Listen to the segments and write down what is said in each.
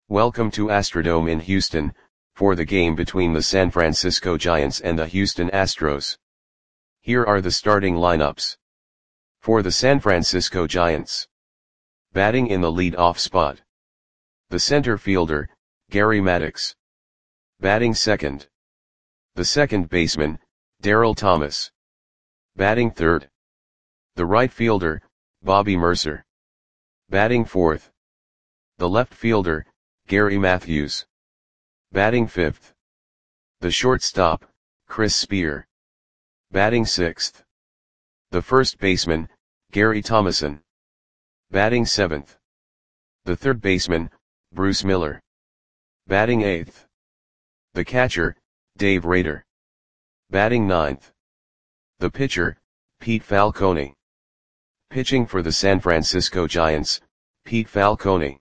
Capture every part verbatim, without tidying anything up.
Welcome to Astrodome in Houston, for the game between the San Francisco Giants and the Houston Astros. Here are the starting lineups. For the San Francisco Giants. Batting in the lead-off spot. The center fielder, Gary Maddox. Batting second. The second baseman, Darryl Thomas. Batting third. The right fielder, Bobby Murcer. Batting fourth. The left fielder, Gary Matthews. Batting fifth. The shortstop, Chris Spear. Batting sixth. The first baseman, Gary Thomasson. Batting seventh. The third baseman, Bruce Miller. Batting eighth. The catcher, Dave Rader. Batting ninth. The pitcher, Pete Falcone. Pitching for the San Francisco Giants, Pete Falcone.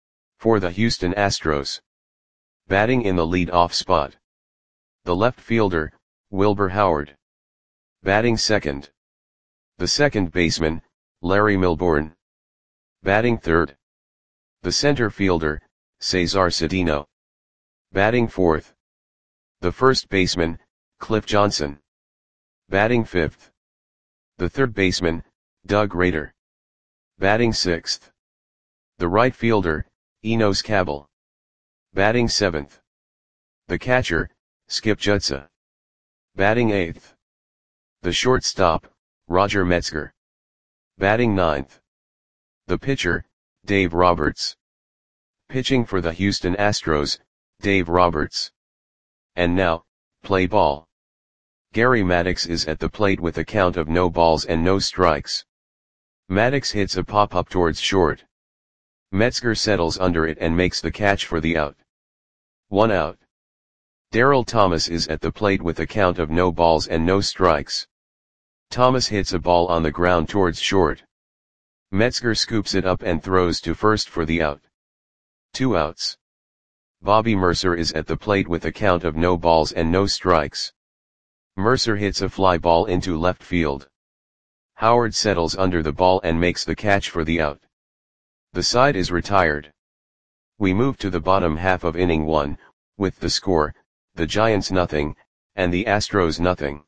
For the Houston Astros. Batting in the lead-off spot. The left fielder, Wilbur Howard. Batting second. The second baseman, Larry Milbourne. Batting third. The center fielder, Cesar Cedeno. Batting fourth. The first baseman, Cliff Johnson. Batting fifth. The third baseman, Doug Rader. Batting sixth. The right fielder, Enos Cabell. Batting seventh. The catcher, Skip Jutsa. Batting eighth. The shortstop, Roger Metzger. Batting ninth. The pitcher, Dave Roberts. Pitching for the Houston Astros, Dave Roberts. And now, play ball. Gary Maddox is at the plate with a count of no balls and no strikes. Maddox hits a pop-up towards short. Metzger settles under it and makes the catch for the out. One out. Darryl Thomas is at the plate with a count of no balls and no strikes. Thomas hits a ball on the ground towards short. Metzger scoops it up and throws to first for the out. Two outs. Bobby Murcer is at the plate with a count of no balls and no strikes. Murcer hits a fly ball into left field. Howard settles under the ball and makes the catch for the out. The side is retired. We move to the bottom half of inning one, with the score, the Giants nothing, and the Astros nothing.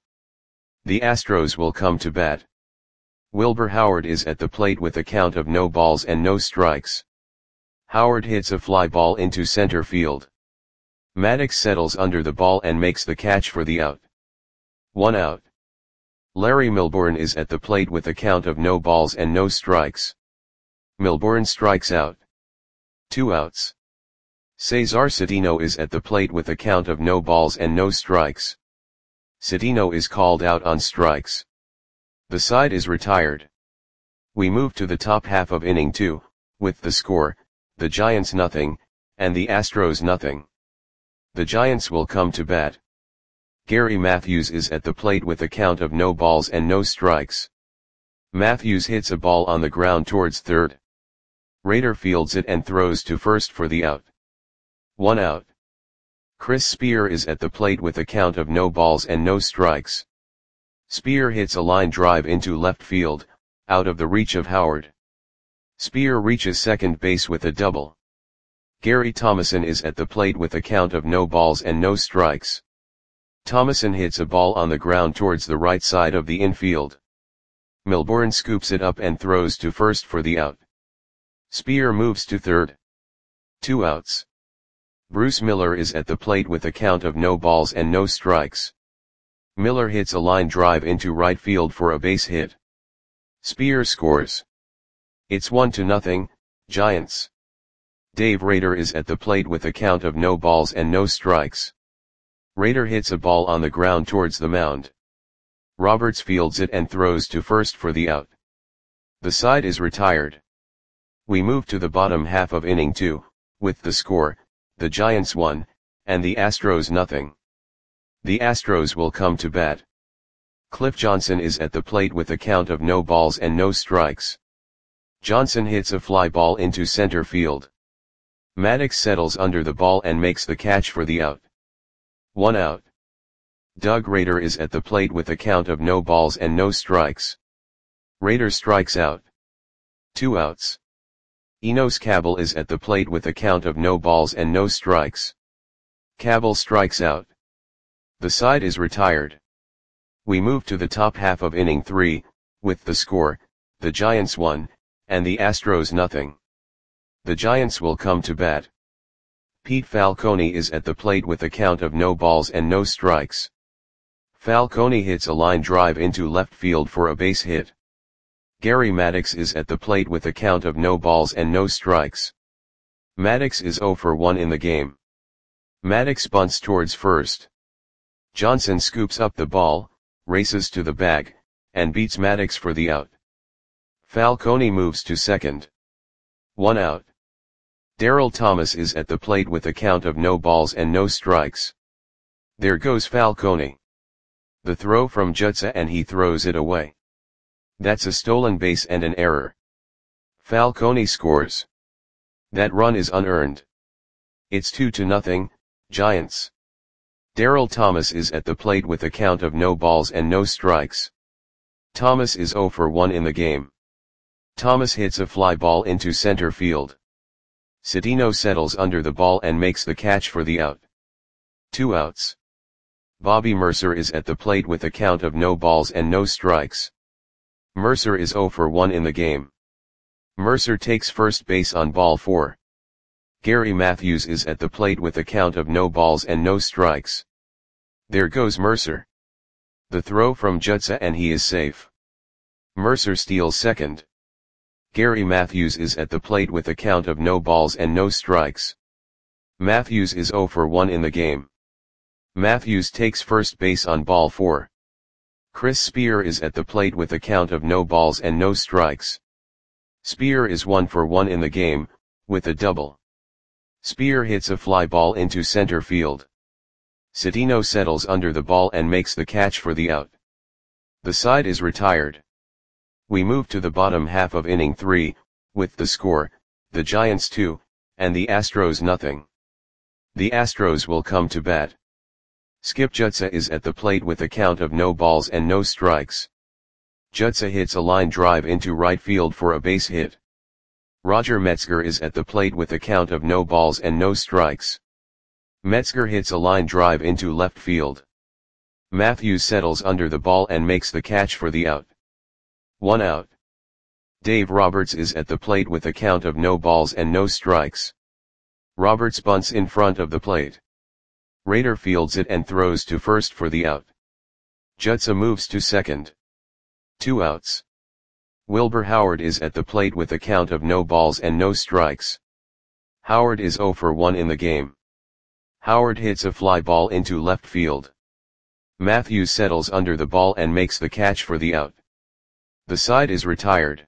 The Astros will come to bat. Wilbur Howard is at the plate with a count of no balls and no strikes. Howard hits a fly ball into center field. Maddox settles under the ball and makes the catch for the out. One out. Larry Milbourne is at the plate with a count of no balls and no strikes. Milbourne strikes out. Two outs. Cesar Cedeno is at the plate with a count of no balls and no strikes. Cedeno is called out on strikes. The side is retired. We move to the top half of inning two, with the score, the Giants nothing, and the Astros nothing. The Giants will come to bat. Gary Matthews is at the plate with a count of no balls and no strikes. Matthews hits a ball on the ground towards third. Rader fields it and throws to first for the out. One out. Chris Spear is at the plate with a count of no balls and no strikes. Spear hits a line drive into left field, out of the reach of Howard. Spear reaches second base with a double. Gary Thomasson is at the plate with a count of no balls and no strikes. Thomasson hits a ball on the ground towards the right side of the infield. Milbourne scoops it up and throws to first for the out. Spear moves to third. Two outs. Bruce Miller is at the plate with a count of no balls and no strikes. Miller hits a line drive into right field for a base hit. Spear scores. It's one to nothing, Giants. Dave Rader is at the plate with a count of no balls and no strikes. Rader hits a ball on the ground towards the mound. Roberts fields it and throws to first for the out. The side is retired. We move to the bottom half of inning two, with the score, the Giants one, and the Astros nothing. The Astros will come to bat. Cliff Johnson is at the plate with a count of no balls and no strikes. Johnson hits a fly ball into center field. Maddox settles under the ball and makes the catch for the out. One out. Doug Rader is at the plate with a count of no balls and no strikes. Rader strikes out. Two outs. Enos Cabell is at the plate with a count of no balls and no strikes. Cabell strikes out. The side is retired. We move to the top half of inning three, with the score, the Giants one, and the Astros nothing. The Giants will come to bat. Pete Falcone is at the plate with a count of no balls and no strikes. Falcone hits a line drive into left field for a base hit. Gary Maddox is at the plate with a count of no balls and no strikes. Maddox is oh for one in the game. Maddox bunts towards first. Johnson scoops up the ball, races to the bag, and beats Maddox for the out. Falcone moves to second. One out. Darryl Thomas is at the plate with a count of no balls and no strikes. There goes Falcone. The throw from Jutsa and he throws it away. That's a stolen base and an error. Falcone scores. That run is unearned. It's two to nothing, Giants. Darryl Thomas is at the plate with a count of no balls and no strikes. Thomas is oh for one in the game. Thomas hits a fly ball into center field. Cedeno settles under the ball and makes the catch for the out. Two outs. Bobby Mercer is at the plate with a count of no balls and no strikes. Mercer is oh for one in the game. Mercer takes first base on ball four. Gary Matthews is at the plate with a count of no balls and no strikes. There goes Mercer. The throw from Jutsa and he is safe. Mercer steals second. Gary Matthews is at the plate with a count of no balls and no strikes. Matthews is oh for one in the game. Matthews takes first base on ball four. Chris Spear is at the plate with a count of no balls and no strikes. Spear is one for one in the game, with a double. Spear hits a fly ball into center field. Cedeno settles under the ball and makes the catch for the out. The side is retired. We move to the bottom half of inning three, with the score, the Giants two, and the Astros nothing. The Astros will come to bat. Skip Jutsa is at the plate with a count of no balls and no strikes. Jutsa hits a line drive into right field for a base hit. Roger Metzger is at the plate with a count of no balls and no strikes. Metzger hits a line drive into left field. Matthews settles under the ball and makes the catch for the out. One out. Dave Roberts is at the plate with a count of no balls and no strikes. Roberts bunts in front of the plate. Rader fields it and throws to first for the out. Jutsa moves to second. Two outs. Wilbur Howard is at the plate with a count of no balls and no strikes. Howard is oh for one in the game. Howard hits a fly ball into left field. Matthews settles under the ball and makes the catch for the out. The side is retired.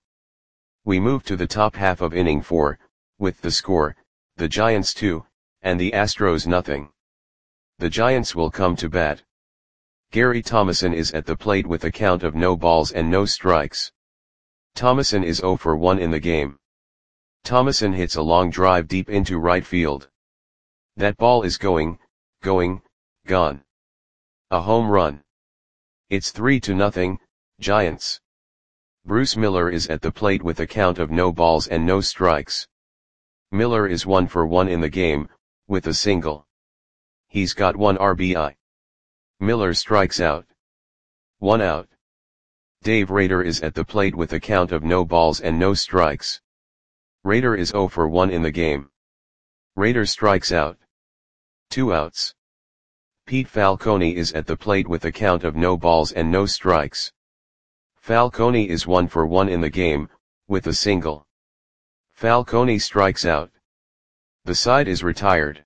We move to the top half of inning four, with the score, the Giants two, and the Astros nothing. The Giants will come to bat. Gary Thomason is at the plate with a count of no balls and no strikes. Thomason is oh for one in the game. Thomason hits a long drive deep into right field. That ball is going, going, gone. A home run. It's three to nothing, Giants. Bruce Miller is at the plate with a count of no balls and no strikes. Miller is one for one in the game, with a single. He's got one R B I. Miller strikes out. One out. Dave Rader is at the plate with a count of no balls and no strikes. Rader is oh for one in the game. Rader strikes out. Two outs. Pete Falcone is at the plate with a count of no balls and no strikes. Falcone is one for one in the game, with a single. Falcone strikes out. The side is retired.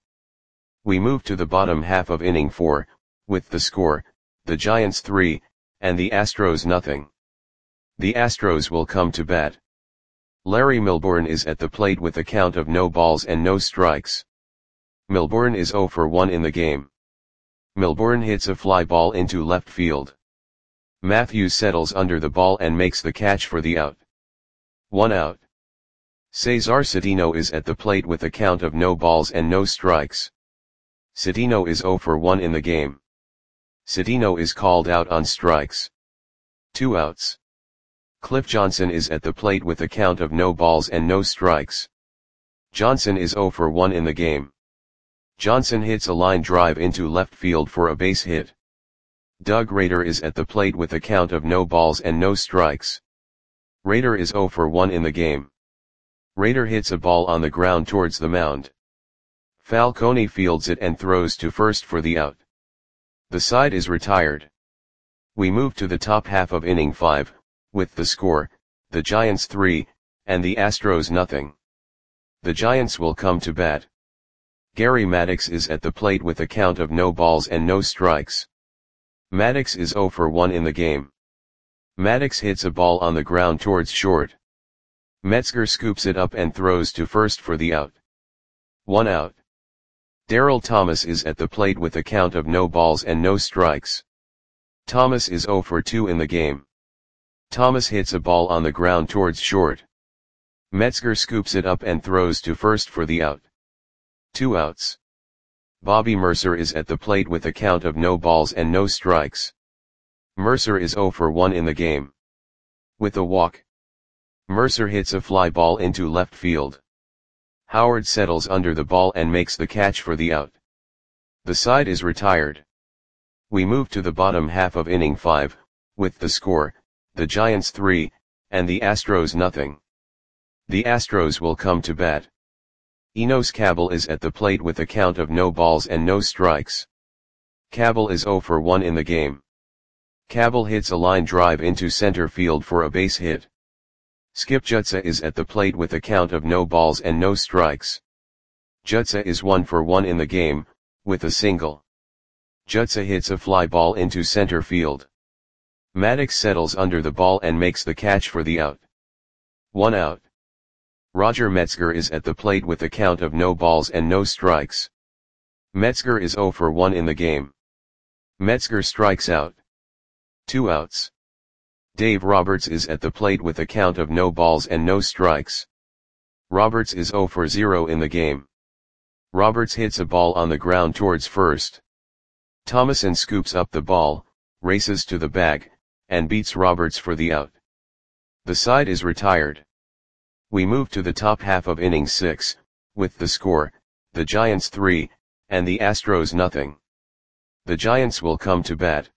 We move to the bottom half of inning four, with the score, the Giants three, and the Astros nothing. The Astros will come to bat. Larry Milbourne is at the plate with a count of no balls and no strikes. Milbourne is oh for one in the game. Milbourne hits a fly ball into left field. Matthews settles under the ball and makes the catch for the out. One out. Cesar Cedeno is at the plate with a count of no balls and no strikes. Cedeno is oh for one in the game. Cedeno is called out on strikes. Two outs. Cliff Johnson is at the plate with a count of no balls and no strikes. Johnson is zero for one in the game. Johnson hits a line drive into left field for a base hit. Doug Rader is at the plate with a count of no balls and no strikes. Rader is zero for one in the game. Rader hits a ball on the ground towards the mound. Falcone fields it and throws to first for the out. The side is retired. We move to the top half of inning five, with the score, the Giants three, and the Astros nothing. The Giants will come to bat. Gary Maddox is at the plate with a count of no balls and no strikes. Maddox is zero for one in the game. Maddox hits a ball on the ground towards short. Metzger scoops it up and throws to first for the out. One out. Darryl Thomas is at the plate with a count of no balls and no strikes. Thomas is zero for two in the game. Thomas hits a ball on the ground towards short. Metzger scoops it up and throws to first for the out. Two outs. Bobby Mercer is at the plate with a count of no balls and no strikes. Mercer is zero for one in the game. With a walk. Mercer hits a fly ball into left field. Howard settles under the ball and makes the catch for the out. The side is retired. We move to the bottom half of inning five, with the score, the Giants three, and the Astros nothing. The Astros will come to bat. Enos Cabell is at the plate with a count of no balls and no strikes. Cabell is zero for one in the game. Cabell hits a line drive into center field for a base hit. Skip Jutsa is at the plate with a count of no balls and no strikes. Jutsa is one for one in the game, with a single. Jutsa hits a fly ball into center field. Maddox settles under the ball and makes the catch for the out. One out. Roger Metzger is at the plate with a count of no balls and no strikes. Metzger is zero for one in the game. Metzger strikes out. Two outs. Dave Roberts is at the plate with a count of no balls and no strikes. Roberts is zero for zero in the game. Roberts hits a ball on the ground towards first. Thomason scoops up the ball, races to the bag, and beats Roberts for the out. The side is retired. We move to the top half of inning six, with the score, the Giants three, and the Astros nothing. The Giants will come to bat.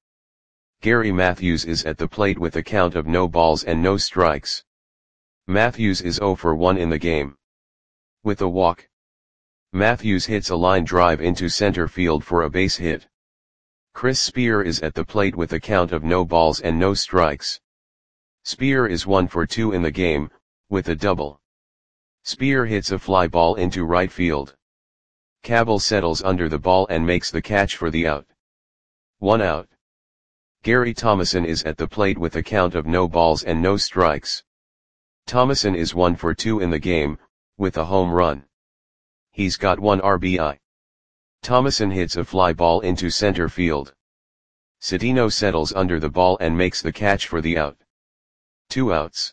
Gary Matthews is at the plate with a count of no balls and no strikes. Matthews is zero for one in the game. With a walk. Matthews hits a line drive into center field for a base hit. Chris Spear is at the plate with a count of no balls and no strikes. Spear is one for two in the game, with a double. Spear hits a fly ball into right field. Cabell settles under the ball and makes the catch for the out. One out. Gary Thomason is at the plate with a count of no balls and no strikes. Thomason is one for two in the game, with a home run. He's got one R B I. Thomason hits a fly ball into center field. Cedeno settles under the ball and makes the catch for the out. Two outs.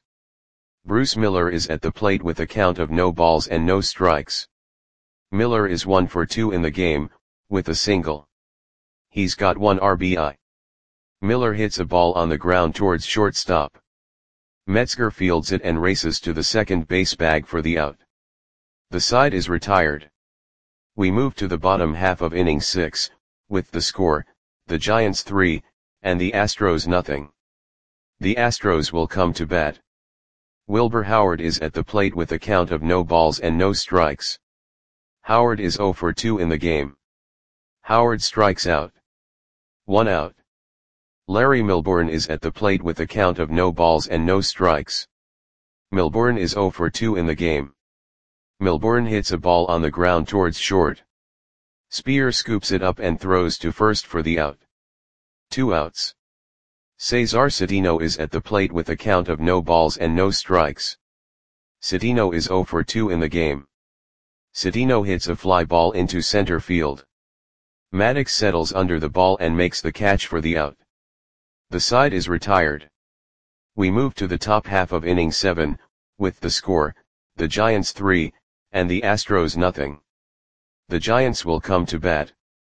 Bruce Miller is at the plate with a count of no balls and no strikes. Miller is one for two in the game, with a single. He's got one R B I. Miller hits a ball on the ground towards shortstop. Metzger fields it and races to the second base bag for the out. The side is retired. We move to the bottom half of inning six, with the score, the Giants three, and the Astros nothing. The Astros will come to bat. Wilbur Howard is at the plate with a count of no balls and no strikes. Howard is zero for two in the game. Howard strikes out. One out. Larry Milbourne is at the plate with a count of no balls and no strikes. Milbourne is zero for two in the game. Milbourne hits a ball on the ground towards short. Spear scoops it up and throws to first for the out. Two outs. Cesar Cedeno is at the plate with a count of no balls and no strikes. Cedeno is zero for two in the game. Cedeno hits a fly ball into center field. Maddox settles under the ball and makes the catch for the out. The side is retired. We move to the top half of inning seven, with the score, the Giants three, and the Astros nothing. The Giants will come to bat.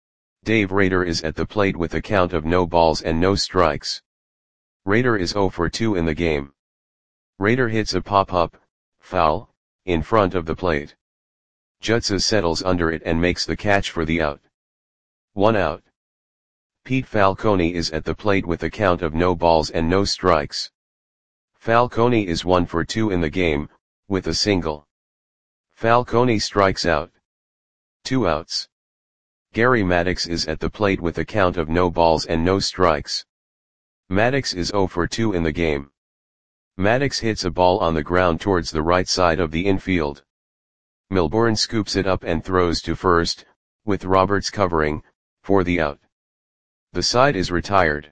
Dave Rader is at the plate with a count of no balls and no strikes. Rader is zero for two in the game. Rader hits a pop-up, foul, in front of the plate. Jutsa settles under it and makes the catch for the out. One out. Pete Falcone is at the plate with a count of no balls and no strikes. Falcone is one for two in the game, with a single. Falcone strikes out. Two outs. Gary Maddox is at the plate with a count of no balls and no strikes. Maddox is zero for two in the game. Maddox hits a ball on the ground towards the right side of the infield. Milbourne scoops it up and throws to first, with Roberts covering, for the out. The side is retired.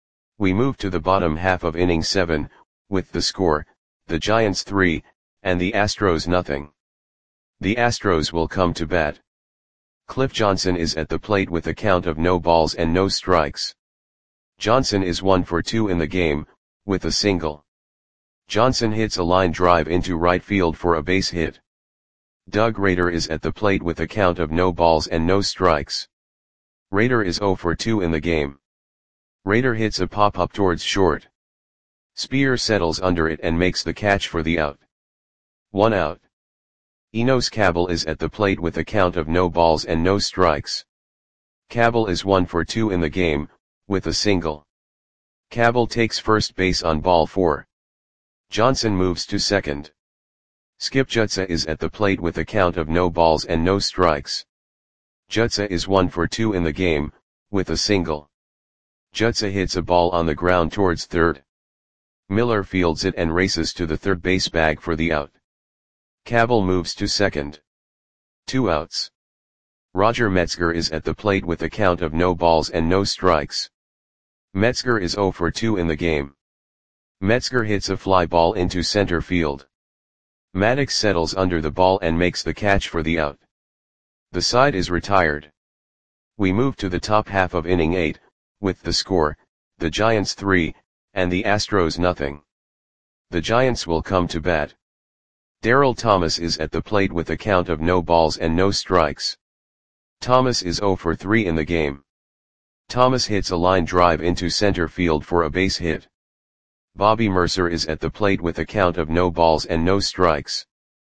We move to the bottom half of inning seven, with the score, the Giants three, and the Astros nothing. The Astros will come to bat. Cliff Johnson is at the plate with a count of no balls and no strikes. Johnson is one for two in the game, with a single. Johnson hits a line drive into right field for a base hit. Doug Rader is at the plate with a count of no balls and no strikes. Rader is zero for two in the game. Rader hits a pop-up towards short. Spear settles under it and makes the catch for the out. One out. Enos Cabell is at the plate with a count of no balls and no strikes. Cabell is one for two in the game, with a single. Cabell takes first base on ball four. Johnson moves to second. Skip Jutsa is at the plate with a count of no balls and no strikes. Jutsa is one for two in the game, with a single. Jutsa hits a ball on the ground towards third. Miller fields it and races to the third base bag for the out. Cabell moves to second. Two outs. Roger Metzger is at the plate with a count of no balls and no strikes. Metzger is zero for two in the game. Metzger hits a fly ball into center field. Maddox settles under the ball and makes the catch for the out. The side is retired. We move to the top half of inning eight, with the score, the Giants three, and the Astros nothing. The Giants will come to bat. Darryl Thomas is at the plate with a count of no balls and no strikes. Thomas is zero for three in the game. Thomas hits a line drive into center field for a base hit. Bobby Mercer is at the plate with a count of no balls and no strikes.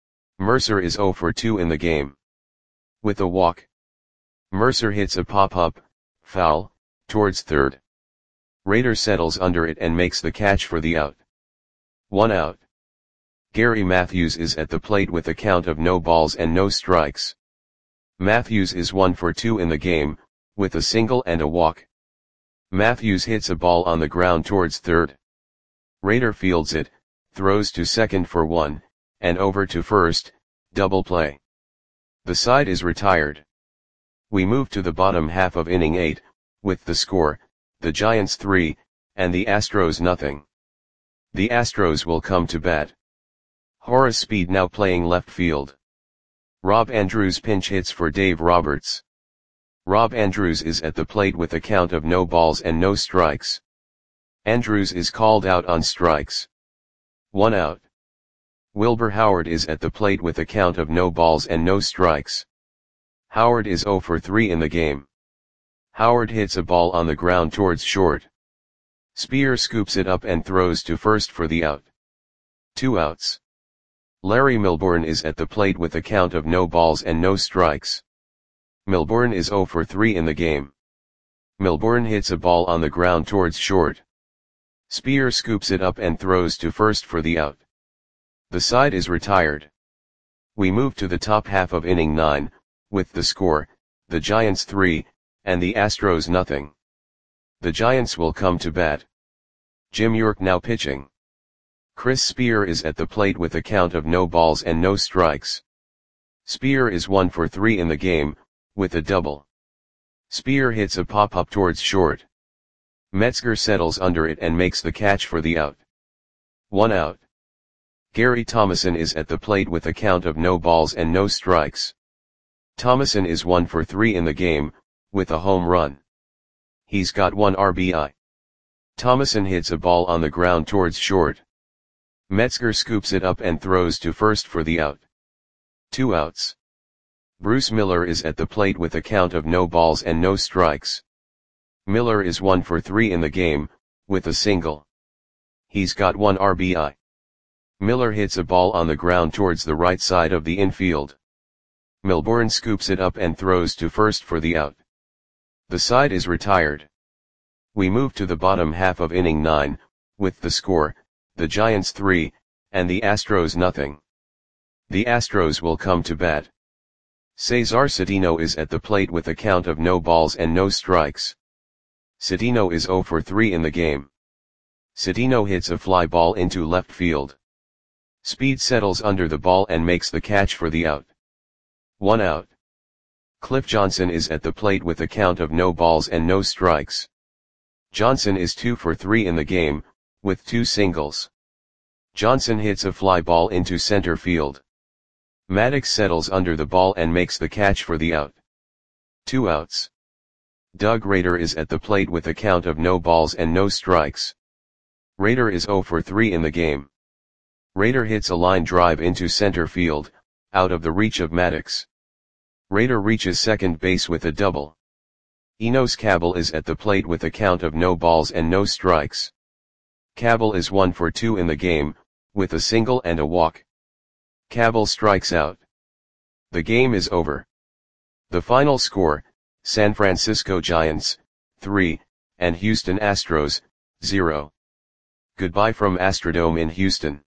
Mercer is zero for two in the game. With a walk. Mercer hits a pop-up, foul, towards third. Rader settles under it and makes the catch for the out. One out. Gary Matthews is at the plate with a count of no balls and no strikes. Matthews is one for two in the game, with a single and a walk. Matthews hits a ball on the ground towards third. Rader fields it, throws to second for one, and over to first, double play. The side is retired. We move to the bottom half of inning eight, with the score, the Giants three, and the Astros nothing. The Astros will come to bat. Horace Speed now playing left field. Rob Andrews pinch hits for Dave Roberts. Rob Andrews is at the plate with a count of no balls and no strikes. Andrews is called out on strikes. One out. Wilbur Howard is at the plate with a count of no balls and no strikes. Howard is zero for three in the game. Howard hits a ball on the ground towards short. Spear scoops it up and throws to first for the out. Two outs. Larry Milbourne is at the plate with a count of no balls and no strikes. Milbourne is zero for three in the game. Milbourne hits a ball on the ground towards short. Spear scoops it up and throws to first for the out. The side is retired. We move to the top half of inning nine, with the score, the Giants three, and the Astros nothing. The Giants will come to bat. Jim York now pitching. Chris Spear is at the plate with a count of no balls and no strikes. Spear is one for three in the game, with a double. Spear hits a pop-up towards short. Metzger settles under it and makes the catch for the out. One out. Gary Thomason is at the plate with a count of no balls and no strikes. Thomason is one for three in the game, with a home run. He's got one R B I. Thomason hits a ball on the ground towards short. Metzger scoops it up and throws to first for the out. Two outs. Bruce Miller is at the plate with a count of no balls and no strikes. Miller is one for three in the game, with a single. He's got one R B I. Miller hits a ball on the ground towards the right side of the infield. Milbourne scoops it up and throws to first for the out. The side is retired. We move to the bottom half of inning nine, with the score, the Giants three, and the Astros nothing. The Astros will come to bat. Cesar Cedeno is at the plate with a count of no balls and no strikes. Cedeno is zero for three in the game. Cedeno hits a fly ball into left field. Speed settles under the ball and makes the catch for the out. One out. Cliff Johnson is at the plate with a count of no balls and no strikes. Johnson is two for three in the game, with two singles. Johnson hits a fly ball into center field. Maddox settles under the ball and makes the catch for the out. Two outs. Doug Rader is at the plate with a count of no balls and no strikes. Rader is zero for three in the game. Rader hits a line drive into center field, out of the reach of Maddox. Rader reaches second base with a double. Enos Cabell is at the plate with a count of no balls and no strikes. Cabell is one for two in the game, with a single and a walk. Cabell strikes out. The game is over. The final score, San Francisco Giants, three, and Houston Astros, zero. Goodbye from Astrodome in Houston.